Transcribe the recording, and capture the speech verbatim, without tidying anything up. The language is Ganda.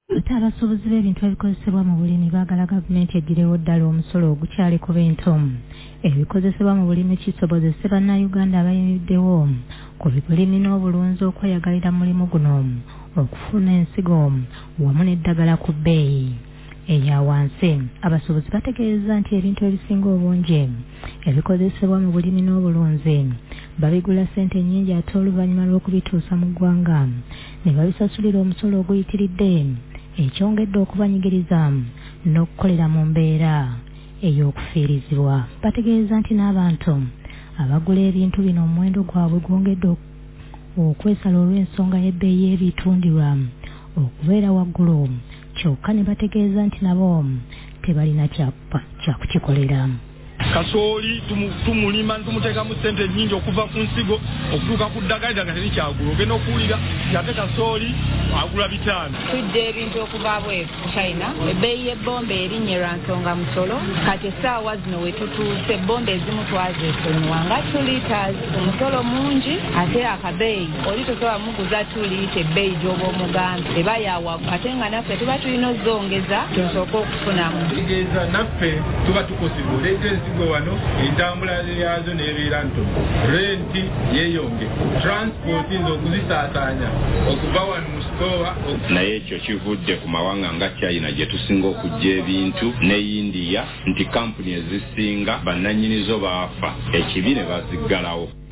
Abasuubuzi b'ebintu ebikozesebwa mu bulimi baagala gavumenti eggirewo ddala omusolo ogukyali ku bintu ebikozesebwa mu bulimi kisobozese bannayuganda abayimiriddewo ku bulimi n'obulunzi okweyagalira mulimu guno okufuna ensigo wamu n'eddagala ku bbeeyi eya wansi. Abasuubuzi bategeeza nti ebintu ebisinga obungi ebikozesebwa mu bulimi n'obulunzi babigula ssente nnyingi ate oluvannyuma lw'okubituusa mu ggwanga ne babisasulira omusolo oguyitiridde ekyongedde okubanyigiriza n'okukolera mu mbeera ey'okufiirizibwa. Bategeeza nti n'abantu abagula ebintu bino omuwendo gwabwe gwongedde okwesala olw'ensonga y'ebbeeyi y'ebitundibwa okubeera waggulu, kyokka ne bategeeza nti nabo tebalina kyakukikolera. Kasooli tumulima tumuteka mu ssente nnyingi okuva ku nsigo okutuuka ku ddagala eddagala terikyagula. Ogenda okuwulira yate kasooli agula bitaano. Tujja ebintu okuva bweru ku China. Ebbeeyi y'ebbombe erinnya lwa nsonga musolo. Kati essaawa zino we tutuuse ebbombe ezimu twazeesonyiwa nga two litres omusolo mungi ate akabeeyi oli tosobola muguza two litre ebbeeyi gy'oba omuganda eba yawaggulu ate nga naffe tuba tulina ozzongeza tusooke okufunamu. Kitegeeza naffe tuba tukosebwa oleeta ensigo wano entambula yazo n'ebeera ntono, renti yeeyonge, transport nze okuzisaasaanya okuva wano mu sitowa. Naye ekyo kivudde ku mawanga nga China gye tusinga okujja ebintu ne India nti kampuni ezisinga bannannyinizo baafa ekibi ne baziggalawo.